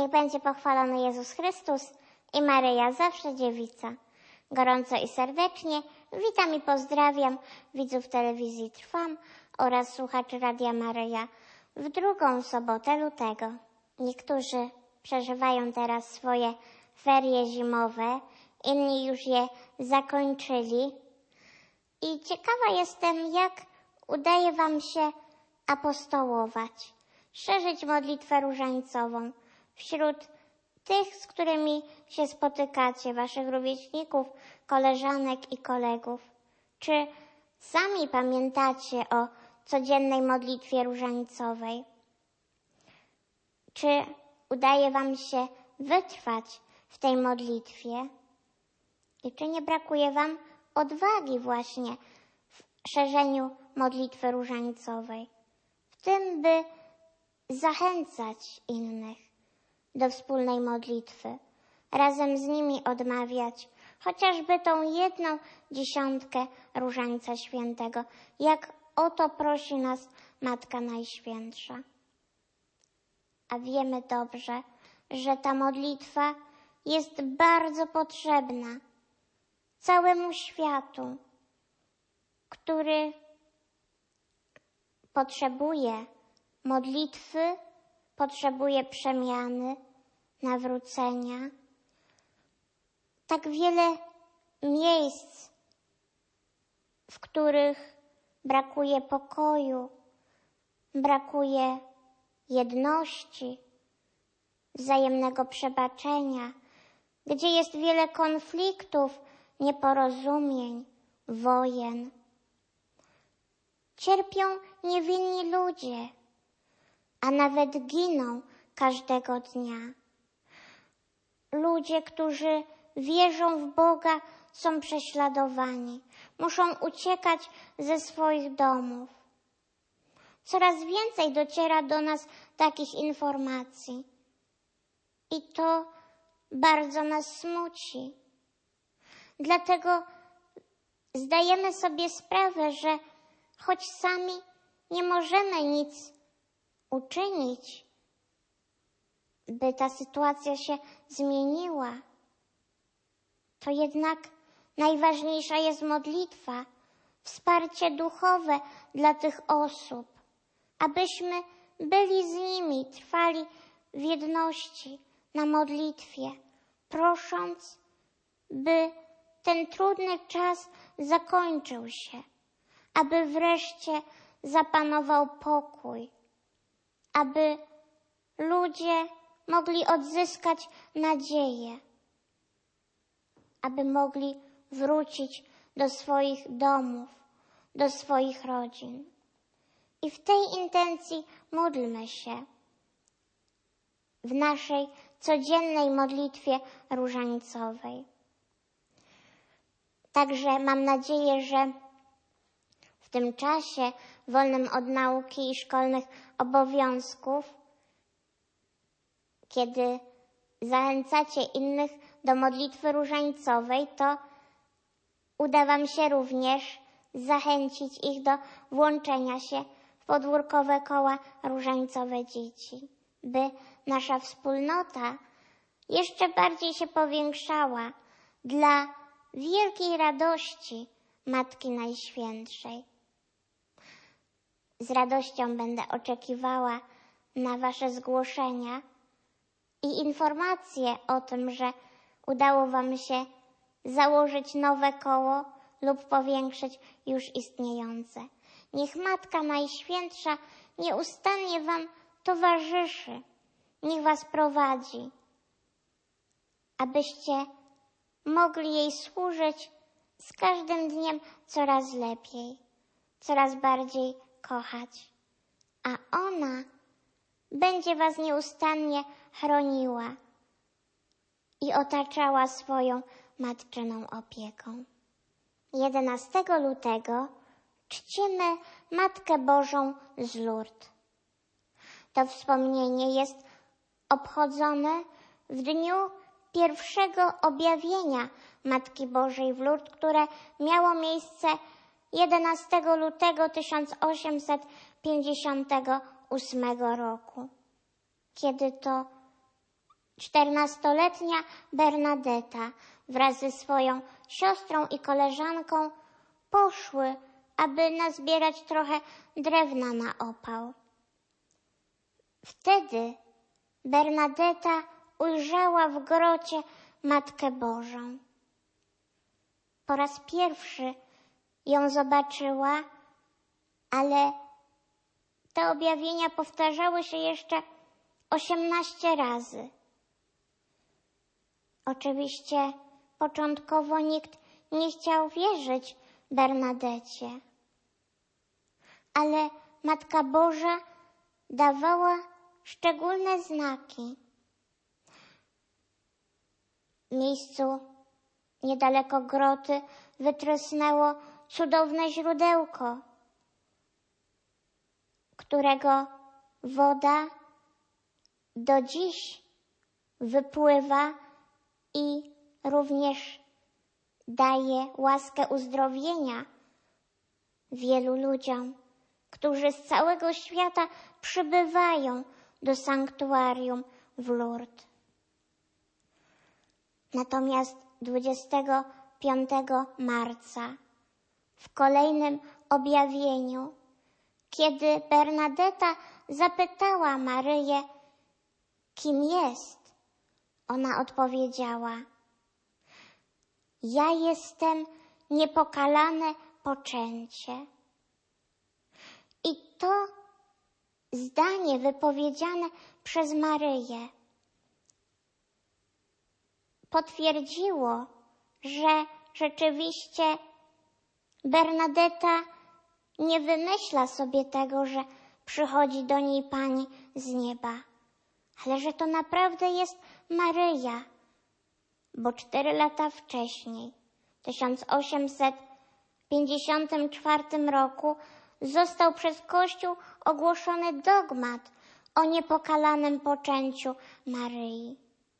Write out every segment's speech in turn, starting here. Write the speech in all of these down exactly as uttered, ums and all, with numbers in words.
Niech będzie pochwalony Jezus Chrystus i Maryja, zawsze dziewica. Gorąco i serdecznie witam i pozdrawiam widzów telewizji Trwam oraz słuchaczy Radia Maryja w drugą sobotę lutego. Niektórzy przeżywają teraz swoje ferie zimowe, inni już je zakończyli. I ciekawa jestem, jak udaje wam się apostołować, szerzyć modlitwę różańcową wśród tych, z którymi się spotykacie, waszych rówieśników, koleżanek i kolegów. Czy sami pamiętacie o codziennej modlitwie różańcowej? Czy udaje wam się wytrwać w tej modlitwie? I czy nie brakuje wam odwagi właśnie w szerzeniu modlitwy różańcowej? W tym, by zachęcać innych do wspólnej modlitwy, razem z nimi odmawiać chociażby tą jedną dziesiątkę Różańca Świętego, jak o to prosi nas Matka Najświętsza. A wiemy dobrze, że ta modlitwa jest bardzo potrzebna całemu światu, który potrzebuje modlitwy, potrzebuje przemiany, nawrócenia. Tak wiele miejsc, w których brakuje pokoju, brakuje jedności, wzajemnego przebaczenia, gdzie jest wiele konfliktów, nieporozumień, wojen. Cierpią niewinni ludzie, a nawet giną każdego dnia. Ludzie, którzy wierzą w Boga, są prześladowani, muszą uciekać ze swoich domów. Coraz więcej dociera do nas takich informacji i to bardzo nas smuci. Dlatego zdajemy sobie sprawę, że choć sami nie możemy nic uczynić, by ta sytuacja się zmieniła, to jednak najważniejsza jest modlitwa, wsparcie duchowe dla tych osób, abyśmy byli z nimi, trwali w jedności na modlitwie, prosząc, by ten trudny czas zakończył się, aby wreszcie zapanował pokój, aby ludzie mogli odzyskać nadzieję, aby mogli wrócić do swoich domów, do swoich rodzin. I w tej intencji módlmy się w naszej codziennej modlitwie różańcowej. Także mam nadzieję, że w tym czasie wolnym od nauki i szkolnych obowiązków, kiedy zachęcacie innych do modlitwy różańcowej, to uda wam się również zachęcić ich do włączenia się w podwórkowe koła różańcowe dzieci, by nasza wspólnota jeszcze bardziej się powiększała dla wielkiej radości Matki Najświętszej. Z radością będę oczekiwała na wasze zgłoszenia i informacje o tym, że udało wam się założyć nowe koło lub powiększyć już istniejące. Niech Matka Najświętsza nieustannie wam towarzyszy, niech was prowadzi, abyście mogli jej służyć z każdym dniem coraz lepiej, coraz bardziej kochać. A ona będzie was nieustannie chroniła i otaczała swoją matczyną opieką. jedenastego lutego czcimy Matkę Bożą z Lourdes. To wspomnienie jest obchodzone w dniu pierwszego objawienia Matki Bożej w Lourdes, które miało miejsce jedenastego lutego tysiąc osiemset pięćdziesiątego ósmego roku, kiedy to Czternastoletnia Bernadeta wraz ze swoją siostrą i koleżanką poszły, aby nazbierać trochę drewna na opał. Wtedy Bernadeta ujrzała w grocie Matkę Bożą. Po raz pierwszy ją zobaczyła, ale te objawienia powtarzały się jeszcze osiemnaście razy. Oczywiście początkowo nikt nie chciał wierzyć Bernadecie, ale Matka Boża dawała szczególne znaki. W miejscu niedaleko groty wytrysnęło cudowne źródełko, którego woda do dziś wypływa i również daje łaskę uzdrowienia wielu ludziom, którzy z całego świata przybywają do sanktuarium w Lourdes. Natomiast dwudziestego piątego marca w kolejnym objawieniu, kiedy Bernadeta zapytała Maryję, kim jest, ona odpowiedziała: ja jestem niepokalane poczęcie. I to zdanie wypowiedziane przez Maryję potwierdziło, że rzeczywiście Bernadeta nie wymyśla sobie tego, że przychodzi do niej Pani z nieba, ale że to naprawdę jest Maryja, bo cztery lata wcześniej, w tysiąc osiemset pięćdziesiątym czwartym roku, został przez Kościół ogłoszony dogmat o niepokalanym poczęciu Maryi.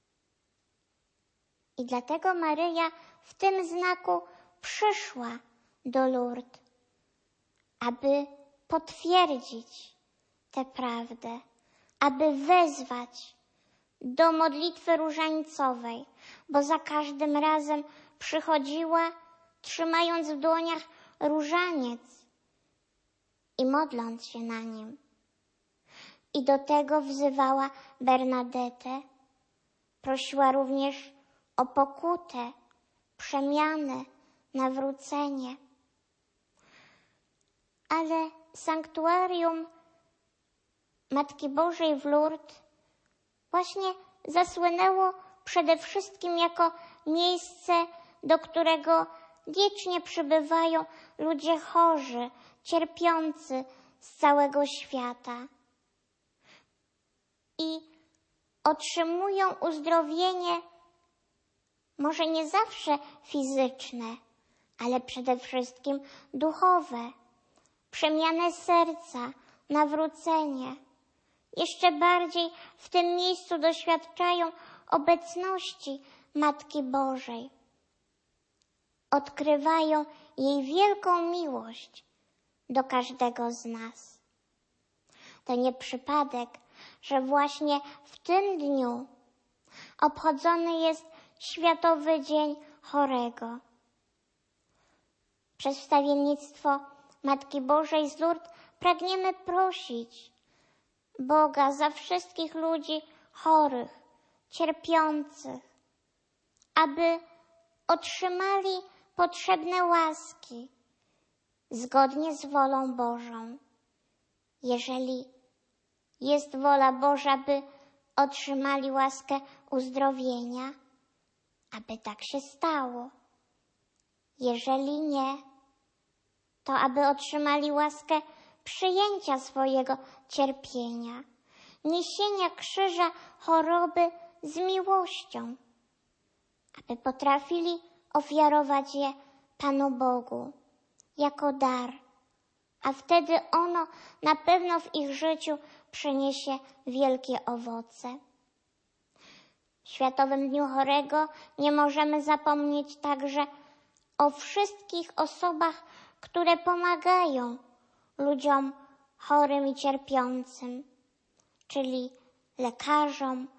I dlatego Maryja w tym znaku przyszła do Lourdes, aby potwierdzić tę prawdę, aby wezwać do modlitwy różańcowej, bo za każdym razem przychodziła, trzymając w dłoniach różaniec i modląc się na nim. I do tego wzywała Bernadetę. Prosiła również o pokutę, przemianę, nawrócenie. Ale sanktuarium Matki Bożej w Lourdes właśnie zasłynęło przede wszystkim jako miejsce, do którego wiecznie przybywają ludzie chorzy, cierpiący z całego świata i otrzymują uzdrowienie może nie zawsze fizyczne, ale przede wszystkim duchowe, przemianę serca, nawrócenie. Jeszcze bardziej w tym miejscu doświadczają obecności Matki Bożej. Odkrywają jej wielką miłość do każdego z nas. To nie przypadek, że właśnie w tym dniu obchodzony jest Światowy Dzień Chorego. Przez wstawiennictwo Matki Bożej z Lourdes pragniemy prosić Boga za wszystkich ludzi chorych, cierpiących, aby otrzymali potrzebne łaski zgodnie z wolą Bożą. Jeżeli jest wola Boża, by otrzymali łaskę uzdrowienia, aby tak się stało. Jeżeli nie, to aby otrzymali łaskę przyjęcia swojego cierpienia, niesienia krzyża choroby z miłością, aby potrafili ofiarować je Panu Bogu jako dar, a wtedy ono na pewno w ich życiu przyniesie wielkie owoce. W Światowym Dniu Chorego nie możemy zapomnieć także o wszystkich osobach, które pomagają ludziom chorym i cierpiącym, czyli lekarzom,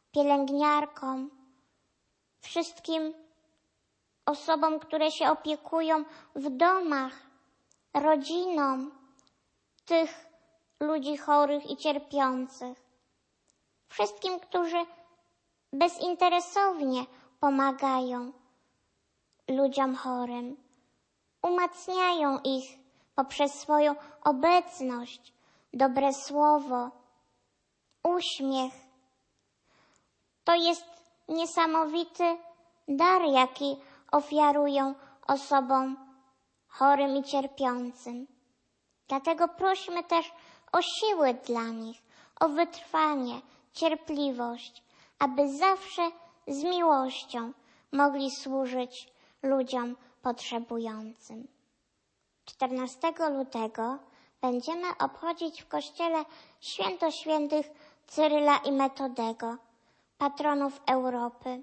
pielęgniarkom, wszystkim osobom, które się opiekują w domach, rodzinom tych ludzi chorych i cierpiących. Wszystkim, którzy bezinteresownie pomagają ludziom chorym, umacniają ich poprzez swoją obecność, dobre słowo, uśmiech. To jest niesamowity dar, jaki ofiarują osobom chorym i cierpiącym. Dlatego prośmy też o siły dla nich, o wytrwanie, cierpliwość, aby zawsze z miłością mogli służyć ludziom potrzebującym. czternastego lutego będziemy obchodzić w kościele święto świętych Cyryla i Metodego, patronów Europy.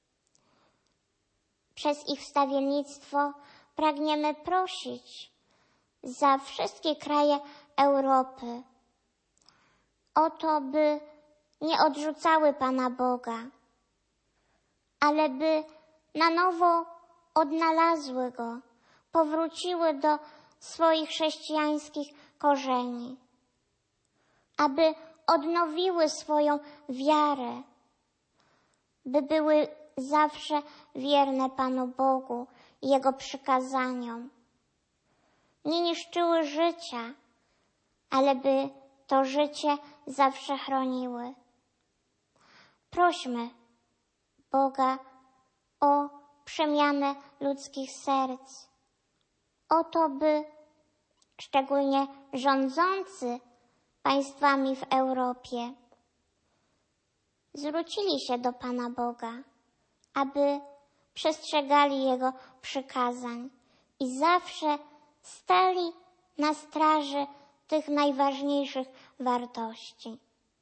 Przez ich wstawiennictwo pragniemy prosić za wszystkie kraje Europy o to, by nie odrzucały Pana Boga, ale by na nowo odnalazły Go, powróciły do swoich chrześcijańskich korzeni, aby odnowiły swoją wiarę, by były zawsze wierne Panu Bogu i Jego przykazaniom. Nie niszczyły życia, ale by to życie zawsze chroniły. Prośmy Boga o przemianę ludzkich serc, o to, by szczególnie rządzący państwami w Europie zwrócili się do Pana Boga, aby przestrzegali Jego przykazań i zawsze stali na straży tych najważniejszych wartości.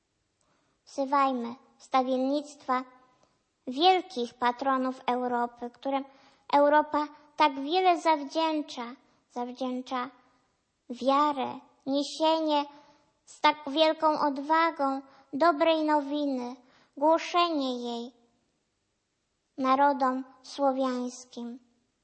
Wzywajmy wstawiennictwa wielkich patronów Europy, którym Europa tak wiele zawdzięcza, zawdzięcza wiarę, niesienie z tak wielką odwagą dobrej nowiny, głoszenie jej narodom słowiańskim,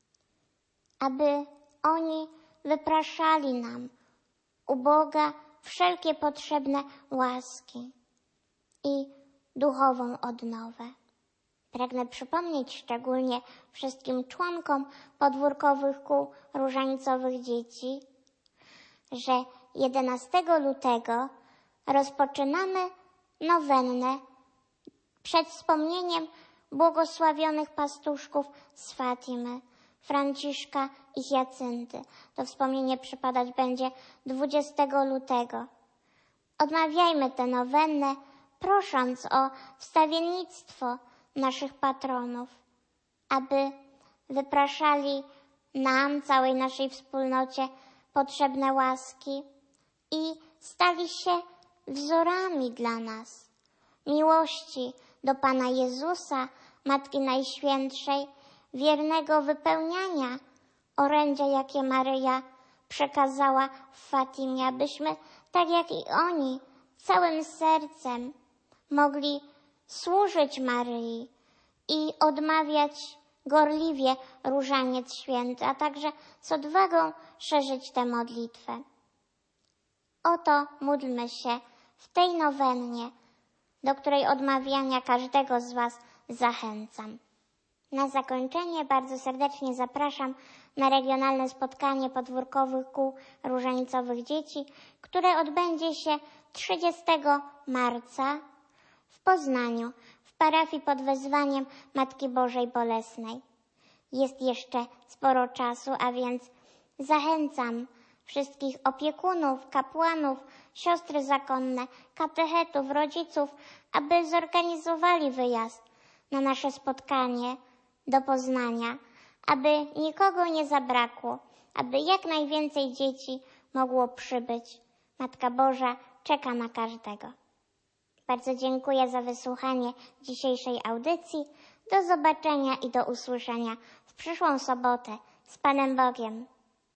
aby oni wypraszali nam u Boga wszelkie potrzebne łaski i duchową odnowę. Pragnę przypomnieć szczególnie wszystkim członkom podwórkowych kół różańcowych dzieci, że jedenastego lutego rozpoczynamy nowennę przed wspomnieniem błogosławionych pastuszków z Fatimy, Franciszka i Hiacynty. To wspomnienie przypadać będzie dwudziestego lutego. Odmawiajmy tę nowennę, prosząc o wstawiennictwo naszych patronów, aby wypraszali nam, całej naszej wspólnocie, potrzebne łaski i stali się wzorami dla nas miłości do Pana Jezusa, Matki Najświętszej, wiernego wypełniania orędzia, jakie Maryja przekazała w Fatimie, abyśmy, tak jak i oni, całym sercem mogli służyć Maryi i odmawiać gorliwie różaniec święty, a także z odwagą szerzyć tę modlitwę. Oto módlmy się w tej nowennie, do której odmawiania każdego z Was zachęcam. Na zakończenie bardzo serdecznie zapraszam na regionalne spotkanie podwórkowych kół różańcowych dzieci, które odbędzie się trzydziestego marca w Poznaniu, w parafii pod wezwaniem Matki Bożej Bolesnej. Jest jeszcze sporo czasu, a więc zachęcam wszystkich opiekunów, kapłanów, siostry zakonne, katechetów, rodziców, aby zorganizowali wyjazd na nasze spotkanie do Poznania, aby nikogo nie zabrakło, aby jak najwięcej dzieci mogło przybyć. Matka Boża czeka na każdego. Bardzo dziękuję za wysłuchanie dzisiejszej audycji. Do zobaczenia i do usłyszenia w przyszłą sobotę. Z Panem Bogiem.